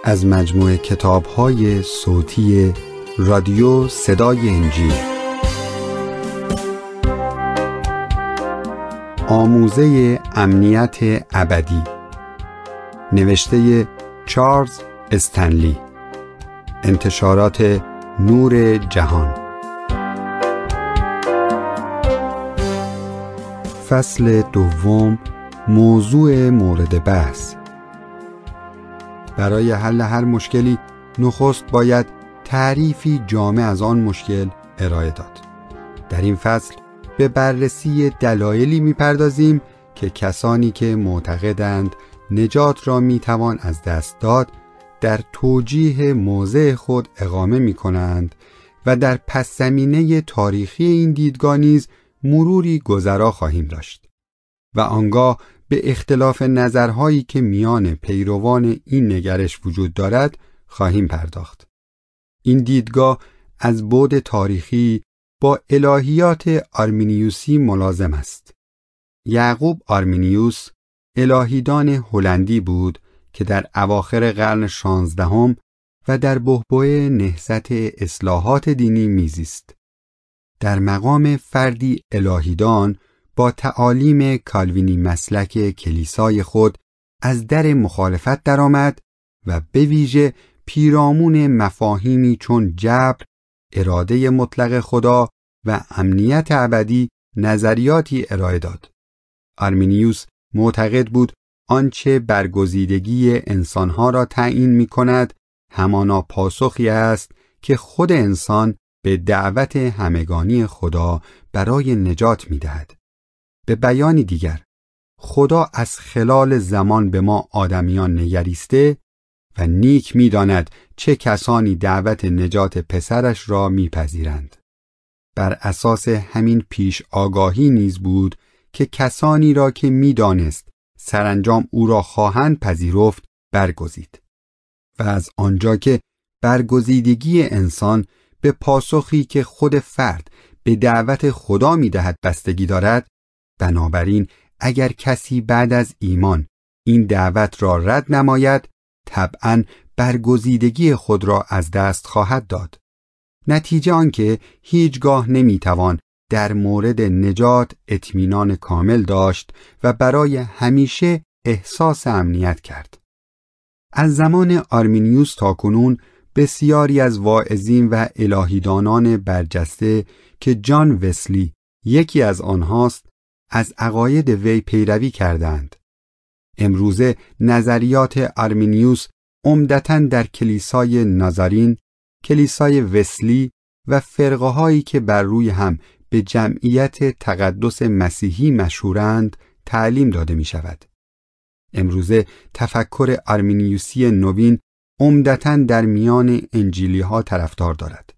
از مجموعه کتاب‌های صوتی رادیو صدای انجیل. آموزه امنیت ابدی، نوشته چارلز استنلی، انتشارات نور جهان. فصل دوم، موضوع مورد بحث. برای حل هر مشکلی نخست باید تعریفی جامع از آن مشکل ارائه داد. در این فصل به بررسی دلایلی می‌پردازیم که کسانی که معتقدند نجات را می‌توان از دست داد در توجیه موضع خود اقامه می‌کنند و در پس‌زمینه تاریخی این دیدگاه نیز مروری گذرا خواهیم داشت و آنگاه به اختلاف نظرهایی که میان پیروان این نگرش وجود دارد خواهیم پرداخت. این دیدگاه از بعد تاریخی با الهیات آرمینیوسی ملازم است. یعقوب آرمینیوس الهیدان هلندی بود که در اواخر قرن 16 و در بحبوح نهضت اصلاحات دینی میزیست. در مقام فردی الهیدان با تعالیم کالوینی مسلک کلیسای خود از در مخالفت درآمد و به ویژه پیرامون مفاهیمی چون جبر، اراده مطلق خدا و امنیت ابدی نظریاتی ارائه داد. آرمینیوس معتقد بود آنچه برگزیدگی انسانها را تعیین می کند همانا پاسخی است که خود انسان به دعوت همگانی خدا برای نجات می دهد. به بیانی دیگر، خدا از خلال زمان به ما آدمیان نگریسته و نیک می داند چه کسانی دعوت نجات پسرش را می پذیرند. بر اساس همین پیش آگاهی نیز بود که کسانی را که می دانست سرانجام او را خواهند پذیرفت برگزید. و از آنجا که برگزیدگی انسان به پاسخی که خود فرد به دعوت خدا می دهد بستگی دارد، بنابراین اگر کسی بعد از ایمان این دعوت را رد نماید، طبعاً برگزیدگی خود را از دست خواهد داد. نتیجه آنکه هیچگاه نمیتوان در مورد نجات اطمینان کامل داشت و برای همیشه احساس امنیت کرد. از زمان آرمینیوس تا کنون بسیاری از واعظین و الهیدانان برجسته که جان وسلی یکی از آنهاست از عقاید وی پیروی کردند. امروزه نظریات آرمینیوس عمدتاً در کلیسای نازارین، کلیسای وسلی و فرقه‌هایی که بر روی هم به جمعیت تقدس مسیحی مشهورند تعلیم داده می شود. امروزه تفکر آرمینیوسی نوین عمدتاً در میان انجیلی ها طرفدار دارد.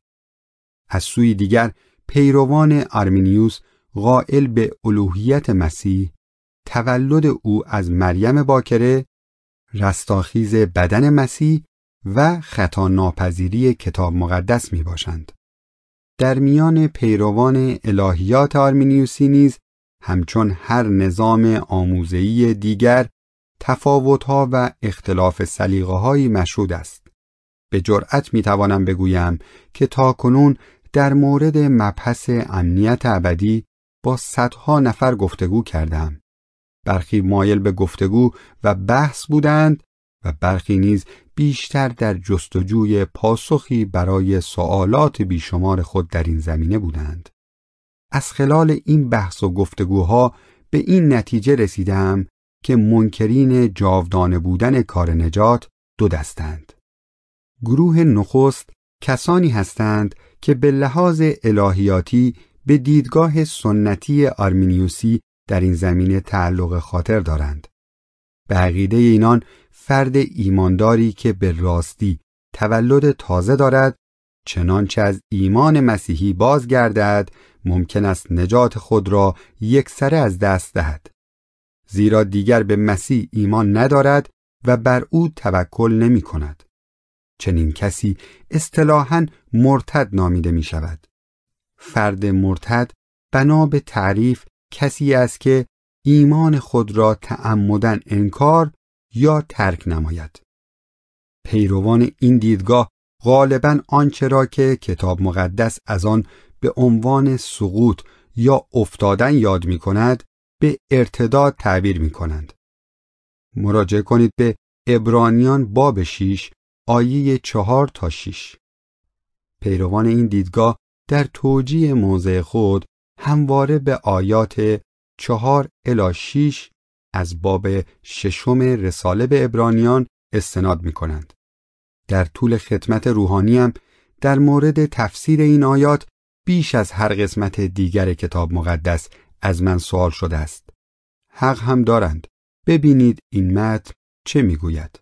از سوی دیگر پیروان آرمینیوس قائل به الوهیت مسیح، تولد او از مریم باکره، رستاخیز بدن مسیح و خطا ناپذیری کتاب مقدس می باشند. در میان پیروان الهیات آرمینیوسی نیز همچون هر نظام آموزه‌ای دیگر تفاوت‌ها و اختلاف سلیقه‌هایی مشهود است. به جرأت می‌توانم بگویم که تاکنون در مورد مبحث امنیت ابدی با صدها نفر گفتگو کردم. برخی مایل به گفتگو و بحث بودند و برخی نیز بیشتر در جستجوی پاسخی برای سوالات بیشمار خود در این زمینه بودند. از خلال این بحث و گفتگوها به این نتیجه رسیدم که منکرین جاودانه بودن کار نجات دو دستند. گروه نخست کسانی هستند که به لحاظ الهیاتی به دیدگاه سنتی آرمینیوسی در این زمینه تعلق خاطر دارند. به عقیده اینان فرد ایمانداری که به راستی تولد تازه دارد، چنانچه از ایمان مسیحی بازگردد، ممکن است نجات خود را یکسره از دست دهد. زیرا دیگر به مسیح ایمان ندارد و بر او توکل نمی کند. چنین کسی اصطلاحاً مرتد نامیده می شود. فرد مرتد بنا به تعریف کسی است که ایمان خود را تعمداً انکار یا ترک نماید. پیروان این دیدگاه غالباً آنچه را که کتاب مقدس از آن به عنوان سقوط یا افتادن یاد می کند به ارتداد تعبیر می کنند. مراجعه کنید به عبرانیان باب 6 آیه 4 تا 6. پیروان این دیدگاه در توجیه موضع خود همواره به آیات 4 الی 6 از باب 6 رساله به عبرانیان استناد می کنند. در طول خدمت روحانیم در مورد تفسیر این آیات بیش از هر قسمت دیگر کتاب مقدس از من سوال شده است. حق هم دارند. ببینید این متن چه میگوید.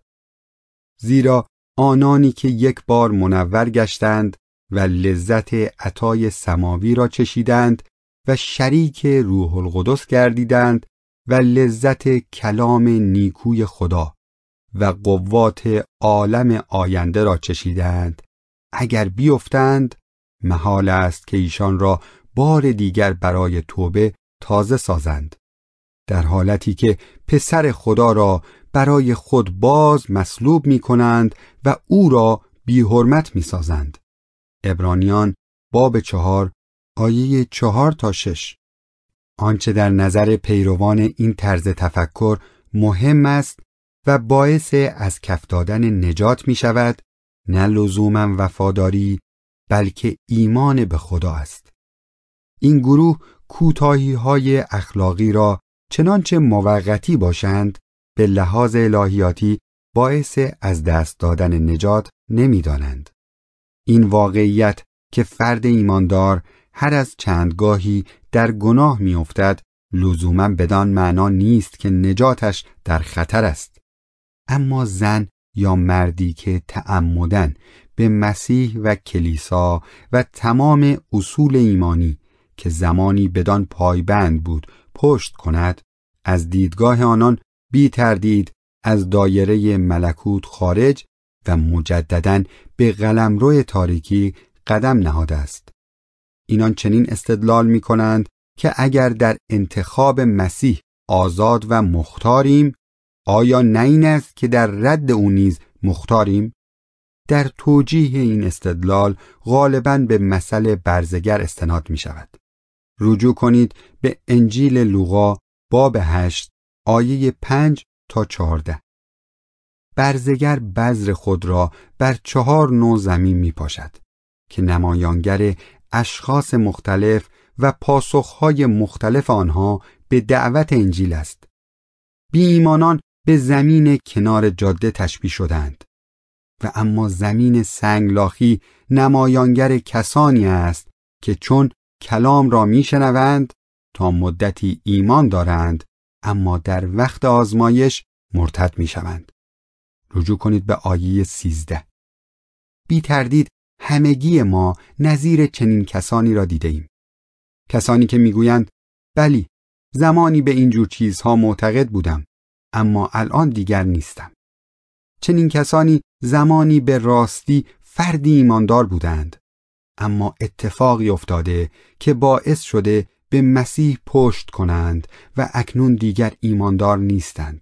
زیرا آنانی که یک بار منور گشتند و لذت عطای سماوی را چشیدند و شریک روح القدس گردیدند و لذت کلام نیکوی خدا و قوات عالم آینده را چشیدند، اگر بیفتند محال است که ایشان را بار دیگر برای توبه تازه سازند، در حالتی که پسر خدا را برای خود باز مصلوب می کنند و او را بی حرمت می سازند. عبرانیان باب 4 آیه 4 تا 6. آنچه در نظر پیروان این طرز تفکر مهم است و باعث از کف دادن نجات می شود، نه لزوماً وفاداری بلکه ایمان به خدا است. این گروه کوتاهی‌های اخلاقی را چنانچه موقتی باشند به لحاظ الهیاتی باعث از دست دادن نجات نمی دانند. این واقعیت که فرد ایماندار هر از چندگاهی در گناه می افتد لزوماً بدان معنا نیست که نجاتش در خطر است. اما زن یا مردی که تعمداً به مسیح و کلیسا و تمام اصول ایمانی که زمانی بدان پایبند بود پشت کند، از دیدگاه آنان بی تردید از دایره ملکوت خارج و مجدداً به قلمرو تاریکی قدم نهاده است. اینان چنین استدلال می کنند که اگر در انتخاب مسیح آزاد و مختاریم، آیا نه این است که در رد او نیز مختاریم؟ در توجیه این استدلال غالباً به مثل برزگر استناد می شود. رجوع کنید به انجیل لوقا باب 8 آیه 5 تا 14. برزگر بذر خود را بر 4 نوع زمین می پاشد که نمایانگر اشخاص مختلف و پاسخهای مختلف آنها به دعوت انجیل است. بی ایمانان به زمین کنار جاده تشبیه شدند و اما زمین سنگلاخی نمایانگر کسانی است که چون کلام را میشنوند تا مدتی ایمان دارند اما در وقت آزمایش مرتد میشوند. رجوع کنید به آیه 13. بی تردید همگی ما نظیر چنین کسانی را دیده ایم. کسانی که میگویند بلی زمانی به اینجور چیزها معتقد بودم اما الان دیگر نیستم. چنین کسانی زمانی به راستی فردی ایماندار بودند اما اتفاقی افتاده که باعث شده به مسیح پشت کنند و اکنون دیگر ایماندار نیستند.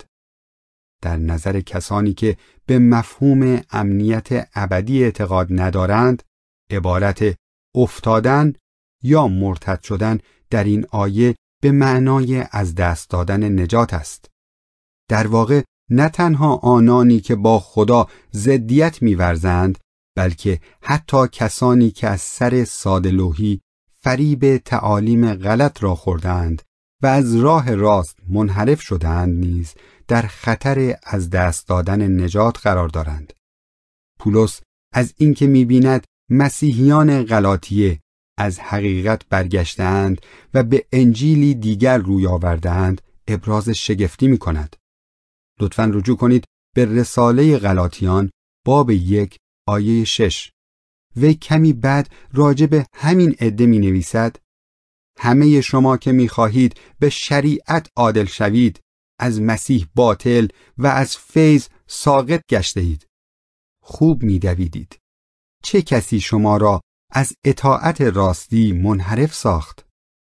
در نظر کسانی که به مفهوم امنیت ابدی اعتقاد ندارند، عبارت افتادن یا مرتد شدن در این آیه به معنای از دست دادن نجات است. در واقع نه تنها آنانی که با خدا ضدیت می‌ورزند، بلکه حتی کسانی که از سر ساده‌لوحی فریب تعالیم غلط را خوردند و از راه راست منحرف شدند نیز در خطر از دست دادن نجات قرار دارند. پولس از اینکه می‌بیند مسیحیان غلاطیه از حقیقت برگشتند و به انجیلی دیگر روی آوردند ابراز شگفتی می‌کند. لطفاً رجوع کنید به رساله غلاطیان باب 1 آیه 6. وی کمی بعد راجع به همین عده می نویسد: همه شما که می خواهید به شریعت عادل شوید از مسیح باطل و از فیض ساقط گشته اید. خوب می دویدید. چه کسی شما را از اطاعت راستی منحرف ساخت؟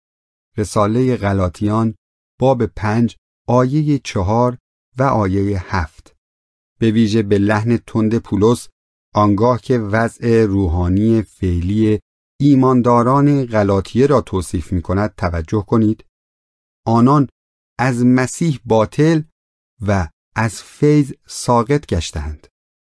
رساله غلاطیان باب 5 آیه 4 و آیه 7. به ویژه به لحن تند پولس آنگاه که وضع روحانی فعلی ایمانداران غلاطیه را توصیف می‌کند توجه کنید. آنان از مسیح باطل و از فیض ساقط گشتند.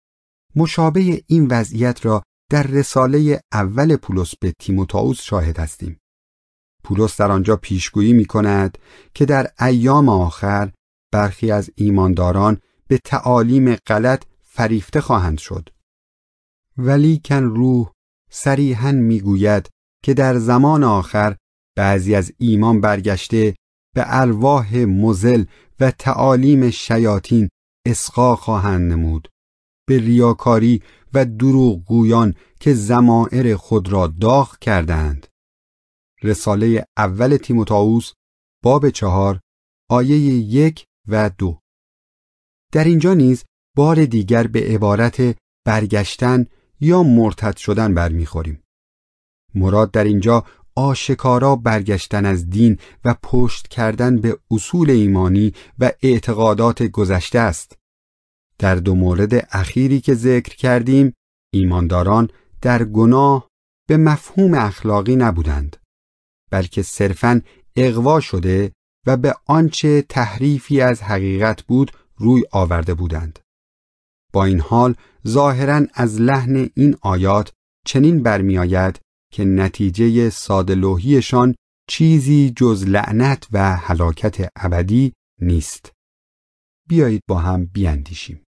مشابه این وضعیت را در رساله اول پولس به تیموتائوس شاهد هستیم. پولس در آنجا پیشگویی می‌کند که در ایام آخر برخی از ایمانداران به تعالیم غلط فریفته خواهند شد. ولیکن روح صریحاً می‌گوید که در زمان آخر بعضی از ایمان برگشته به ارواح مضل و تعالیم شیاطین اصغا خواهند نمود، به ریاکاری و دروغگویان که ضمائر خود را داغ کردند. رساله اول تیموتائوس باب 4 آیه 1 و 2. در اینجا نیز بار دیگر به عبارت برگشتن یا مرتد شدن برمیخوریم. مراد در اینجا آشکارا برگشتن از دین و پشت کردن به اصول ایمانی و اعتقادات گذشته است. در دو مورد اخیری که ذکر کردیم، ایمانداران در گناه به مفهوم اخلاقی نبودند، بلکه صرفاً اغوا شده و به آنچه تحریفی از حقیقت بود روی آورده بودند. با این حال ظاهراً از لحن این آیات چنین برمیآید که نتیجه ساده‌لوحیشان چیزی جز لعنت و هلاکت ابدی نیست. بیایید با هم بیاندیشیم.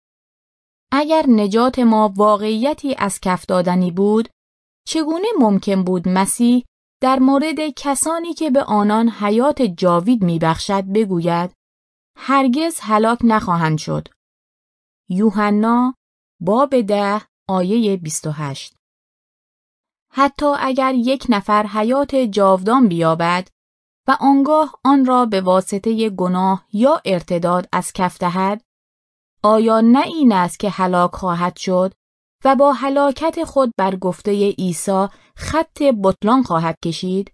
اگر نجات ما واقعیتی از کف دادنی بود، چگونه ممکن بود مسیح در مورد کسانی که به آنان حیات جاوید می‌بخشد بگوید هرگز هلاک نخواهند شد؟ یوحنا باب 10 آیه 28. حتی اگر یک نفر حیات جاودان بیابد و آنگاه آن را به واسطه گناه یا ارتداد از کف دهد، آیا نه این است که هلاک خواهد شد و با هلاکت خود بر گفته عیسی خط بطلان خواهد کشید؟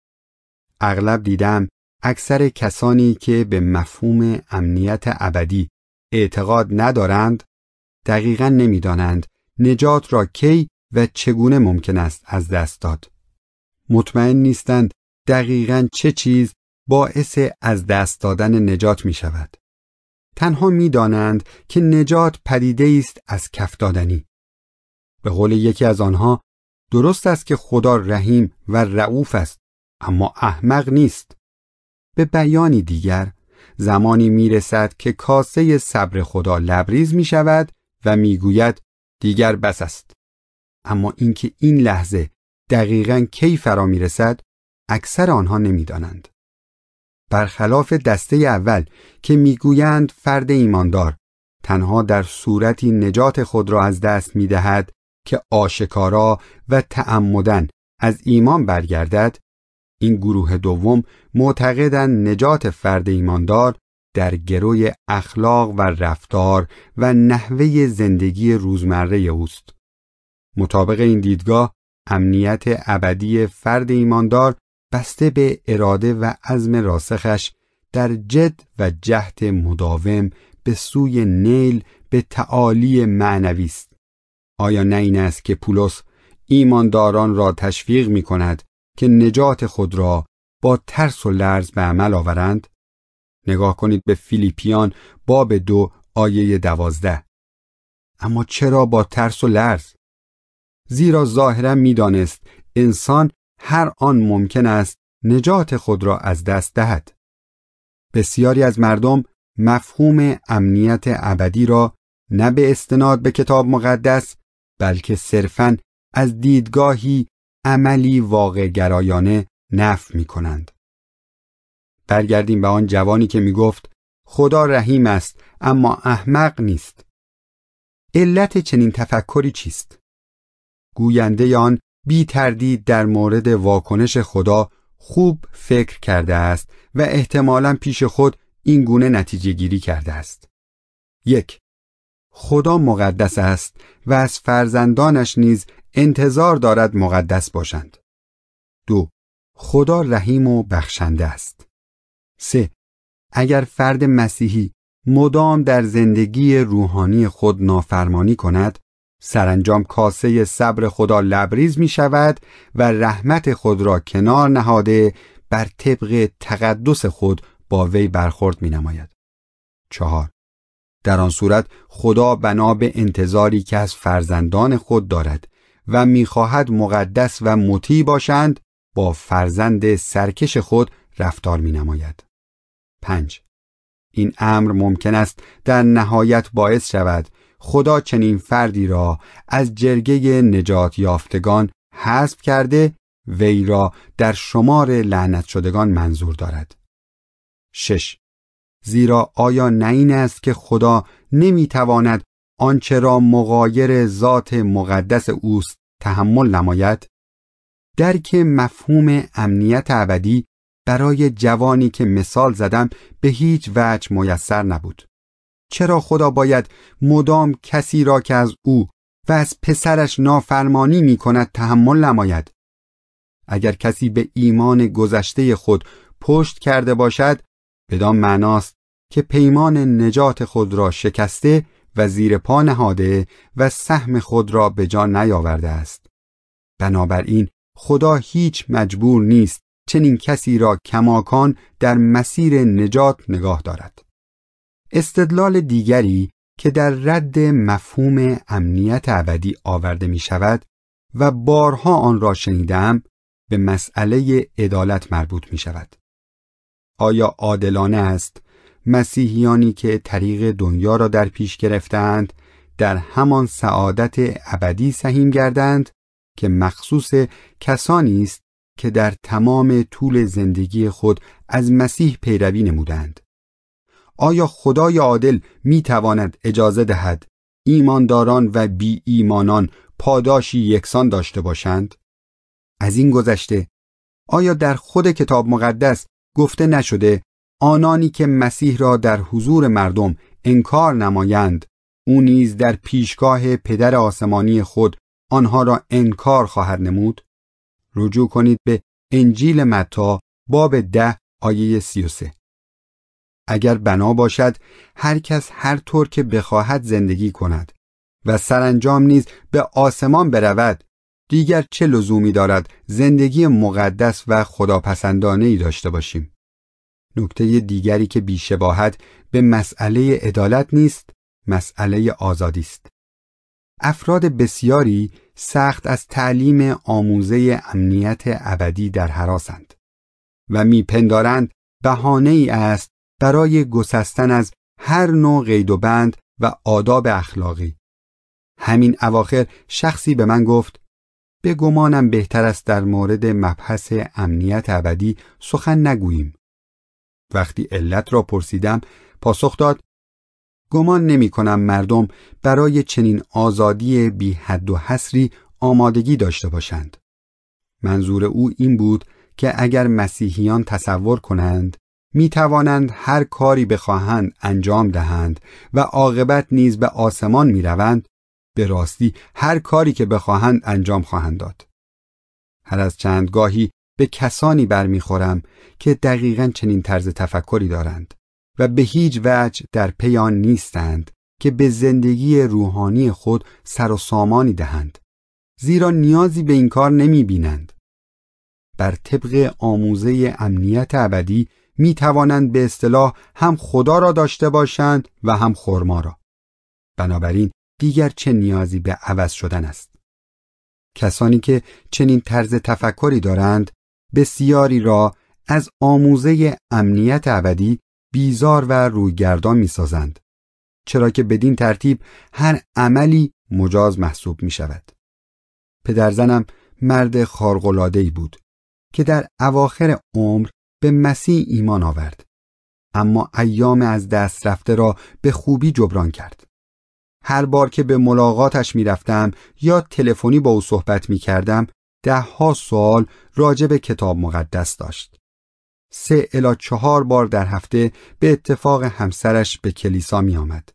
اغلب دیدم اکثر کسانی که به مفهوم امنیت ابدی اعتقاد ندارند دقیقاً نمی‌دانند نجات را کی و چگونه ممکن است از دست داد. مطمئن نیستند دقیقاً چه چیز باعث از دست دادن نجات می شود. تنها می دانند که نجات پدیده است از کف دادنی. به قول یکی از آنها، درست است که خدا رحیم و رئوف است، اما احمق نیست. به بیانی دیگر، زمانی می رسد که کاسه صبر خدا لبریز می شود و می گوید دیگر بس است. اما اینکه این لحظه دقیقاً کی فرا می رسد، اکثر آنها نمی دانند. برخلاف دسته اول که می گویند فرد ایماندار تنها در صورتی نجات خود را از دست می دهد که آشکارا و تعمداً از ایمان برگردد، این گروه دوم معتقدند نجات فرد ایماندار در گروی اخلاق و رفتار و نحوه زندگی روزمره اوست. مطابق این دیدگاه، امنیت ابدی فرد ایماندار بسته به اراده و عزم راسخش در جد و جهد مداوم به سوی نیل به تعالی معنوی است. آیا نه این است که پولس ایمانداران را تشویق می کند که نجات خود را با ترس و لرز به عمل آورند؟ نگاه کنید به فیلیپیان باب 2 آیه 12. اما چرا با ترس و لرز؟ زیرا ظاهرا می دانست انسان هر آن ممکن است نجات خود را از دست دهد. بسیاری از مردم مفهوم امنیت ابدی را نه به استناد به کتاب مقدس بلکه صرفاً از دیدگاهی عملی واقع گرایانه نفی می کنند. برگردیم به آن جوانی که می گفت خدا رحیم است اما احمق نیست. علت چنین تفکری چیست؟ گوینده آن بی تردید در مورد واکنش خدا خوب فکر کرده است و احتمالاً پیش خود این گونه نتیجه گیری کرده است. 1. خدا مقدس است و از فرزندانش نیز انتظار دارد مقدس باشند. 2. خدا رحیم و بخشنده است. 3. اگر فرد مسیحی مدام در زندگی روحانی خود نافرمانی کند، سرانجام کاسه صبر خدا لبریز می شود و رحمت خود را کنار نهاده بر طبق تقدس خود با وی برخورد می نماید. 4. در آن صورت خدا بنا به انتظاری که از فرزندان خود دارد و می خواهد مقدس و مطیع باشند، با فرزند سرکش خود رفتار می نماید. 5. این امر ممکن است در نهایت باعث شود خدا چنین فردی را از جرگه نجات یافتگان حذف کرده وی را در شمار لعنت شدگان منظور دارد. 6. زیرا آیا نه این است که خدا نمیتواند آنچه را مغایر ذات مقدس اوست تحمل نماید؟ درک مفهوم امنیت ابدی برای جوانی که مثال زدم به هیچ وجه میسر نبود. چرا خدا باید مدام کسی را که از او و از پسرش نافرمانی می کند تحمل نماید؟ اگر کسی به ایمان گذشته خود پشت کرده باشد، بدان معناست که پیمان نجات خود را شکسته و زیر پا نهاده و سهم خود را به جا نیاورده است. بنابراین خدا هیچ مجبور نیست چنین کسی را کماکان در مسیر نجات نگاه دارد. استدلال دیگری که در رد مفهوم امنیت ابدی آورده می شود و بارها آن را شنیدم، به مسئله عدالت مربوط می شود. آیا عادلانه است مسیحیانی که طریق دنیا را در پیش گرفتند در همان سعادت ابدی سهیم گردند که مخصوص کسانی است که در تمام طول زندگی خود از مسیح پیروی نمودند؟ آیا خدای عادل می تواند اجازه دهد ایمانداران و بی ایمانان پاداشی یکسان داشته باشند؟ از این گذشته آیا در خود کتاب مقدس گفته نشده آنانی که مسیح را در حضور مردم انکار نمایند، او نیز در پیشگاه پدر آسمانی خود آنها را انکار خواهد نمود؟ رجوع کنید به انجیل متی باب 10 آیه 33. اگر بنا باشد هر کس هر طور که بخواهد زندگی کند و سرانجام نیز به آسمان برود، دیگر چه لزومی دارد زندگی مقدس و خداپسندانه‌ای داشته باشیم؟ نکته دیگری که بی‌شباهت به مسئله عدالت نیست، مسئله آزادی است. افراد بسیاری سخت از تعلیم آموزه امنیت ابدی در هراسند و میپندارند بهانه‌ای است برای گسستن از هر نوع قید و بند و آداب اخلاقی. همین اواخر شخصی به من گفت به گمانم بهتر است در مورد مبحث امنیت ابدی سخن نگوییم. وقتی علت را پرسیدم پاسخ داد گمان نمی کنم مردم برای چنین آزادی بی حد و حصری آمادگی داشته باشند. منظور او این بود که اگر مسیحیان تصور کنند می توانند هر کاری بخواهند انجام دهند و عاقبت نیز به آسمان می روند، به راستی هر کاری که بخواهند انجام خواهند داد. هر از چند گاهی به کسانی برمیخورم که دقیقاً چنین طرز تفکری دارند و به هیچ وجه در پی آن نیستند که به زندگی روحانی خود سر و سامانی دهند، زیرا نیازی به این کار نمی بینند. بر طبق آموزه امنیت ابدی می توانند به اصطلاح هم خدا را داشته باشند و هم خرما را. بنابراین دیگر چه نیازی به عوض شدن است؟ کسانی که چنین طرز تفکری دارند بسیاری را از آموزه امنیت ابدی بیزار و رویگردان می سازند، چرا که بدین ترتیب هر عملی مجاز محسوب می شود. پدرزنم مرد خارق‌العاده‌ای بود که در اواخر عمر به مسیح ایمان آورد، اما ایام از دست رفته را به خوبی جبران کرد. هر بار که به ملاقاتش می رفتم یا تلفنی با او صحبت می کردم 10 سوال راجع به کتاب مقدس داشت. 3 الی 4 بار در هفته به اتفاق همسرش به کلیسا می آمد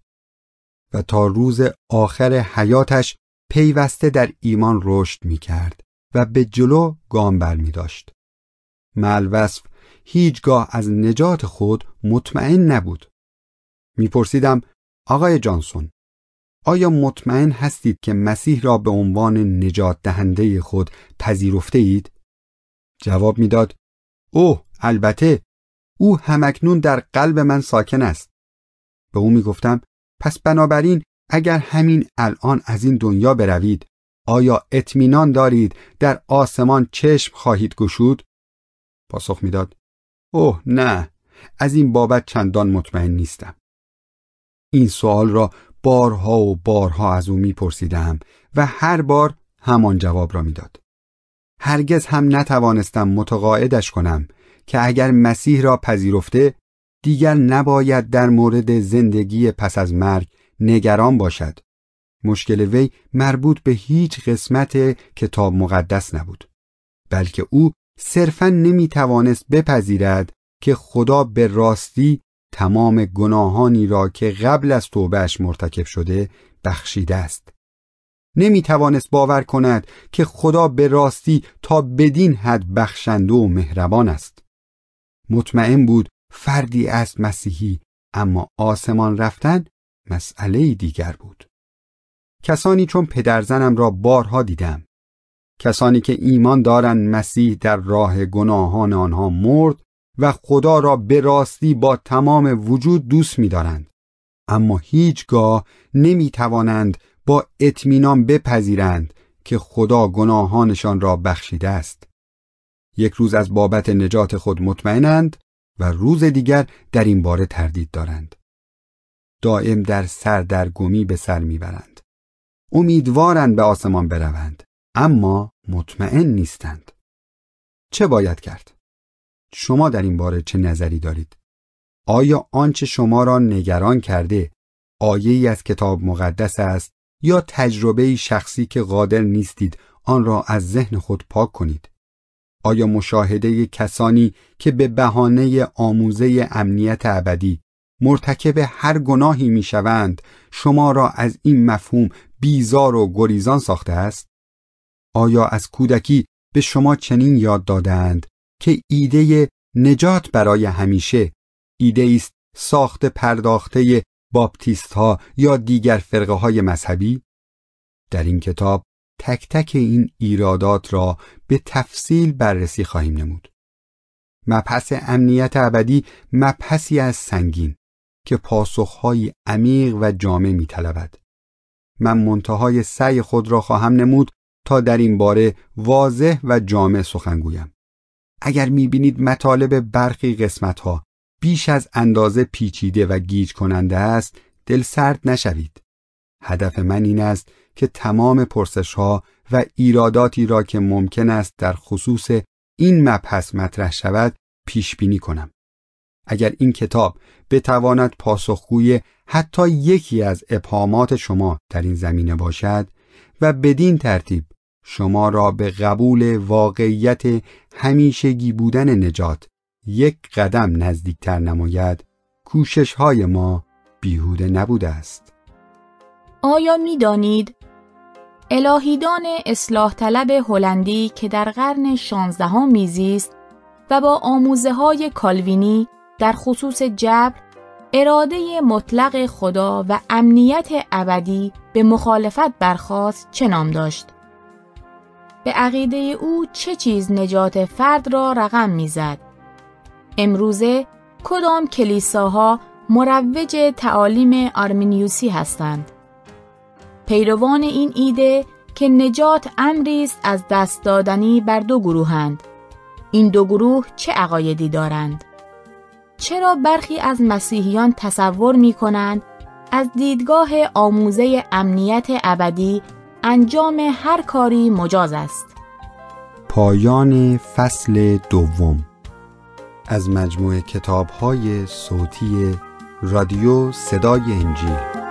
و تا روز آخر حیاتش پیوسته در ایمان رشد می کرد و به جلو گام بر می داشت. مع الوصف هیچگاه از نجات خود مطمئن نبود. میپرسیدم آقای جانسون، آیا مطمئن هستید که مسیح را به عنوان نجات دهنده خود پذیرفته اید؟ جواب میداد اوه البته، او همکنون در قلب من ساکن است. به او میگفتم پس بنابراین اگر همین الان از این دنیا بروید، آیا اطمینان دارید در آسمان چشم خواهید گشود؟ پاسخ میداد اوه نه، از این بابت چندان مطمئن نیستم. این سوال را بارها و بارها از او میپرسیدم و هر بار همان جواب را میداد. هرگز هم نتوانستم متقاعدش کنم که اگر مسیح را پذیرفته دیگر نباید در مورد زندگی پس از مرگ نگران باشد. مشکل وی مربوط به هیچ قسمت کتاب مقدس نبود، بلکه او صرفاً نمیتوانست بپذیرد که خدا به راستی تمام گناهانی را که قبل از توبهش مرتکب شده بخشیده است. نمیتوانست باور کند که خدا به راستی تا بدین حد بخشنده و مهربان است. مطمئن بود فردی است مسیحی، اما آسمان رفتن مسئله دیگر بود. کسانی چون پدرزنم را بارها دیدم. کسانی که ایمان دارند مسیح در راه گناهان آنها مرد و خدا را به راستی با تمام وجود دوست می‌دارند، اما هیچگاه نمی‌توانند با اطمینان بپذیرند که خدا گناهانشان را بخشیده است. یک روز از بابت نجات خود مطمئنند و روز دیگر در این باره تردید دارند. دائم در سردرگمی به سر میبرند. امیدوارند به آسمان بروند، اما مطمئن نیستند. چه باید کرد؟ شما در این باره چه نظری دارید؟ آیا آنچه شما را نگران کرده آیه‌ای از کتاب مقدس است یا تجربه شخصی که قادر نیستید آن را از ذهن خود پاک کنید؟ آیا مشاهده کسانی که به بهانه آموزه امنیت ابدی مرتکب هر گناهی میشوند شما را از این مفهوم بیزار و گریزان ساخته است؟ آیا از کودکی به شما چنین یاد دادند که ایده نجات برای همیشه ایده است ساخت پرداخته باپتیست ها یا دیگر فرقه های مذهبی؟ در این کتاب تک تک این ایرادات را به تفصیل بررسی خواهیم نمود. مبحث امنیت ابدی مبحثی از سنگین که پاسخهای عمیق و جامع می‌طلبد. من منتهای سعی خود را خواهم نمود تا در این باره واضح و جامع سخن گویم. اگر می‌بینید مطالب برخی قسمت‌ها بیش از اندازه پیچیده و گیج کننده است، دل سرد نشوید. هدف من این است که تمام پرسش‌ها و ایراداتی را که ممکن است در خصوص این مبحث مطرح شود پیش بینی کنم. اگر این کتاب بتواند پاسخگوی حتی یکی از ابهامات شما در این زمینه باشد و بدین ترتیب شما را به قبول واقعیت همیشگی بودن نجات یک قدم نزدیکتر نماید، کوشش‌های ما بیهوده نبوده است. آیا می دانید الهیدان اصلاح طلب هلندی که در قرن 16 میزیست و با آموزه‌های کالوینی در خصوص جبر، اراده مطلق خدا و امنیت ابدی به مخالفت برخاست چه نام داشت؟ به عقیده او چه چیز نجات فرد را رقم میزد؟ امروزه کدام کلیساها مروج تعالیم آرمینیوسی هستند؟ پیروان این ایده که نجات امری است از دست دادنی بر دو گروهند. این دو گروه چه عقایدی دارند؟ چرا برخی از مسیحیان تصور می‌کنند از دیدگاه آموزه امنیت ابدی انجام هر کاری مجاز است؟ پایان فصل دوم از مجموعه کتاب‌های صوتی رادیو صدای انجیل.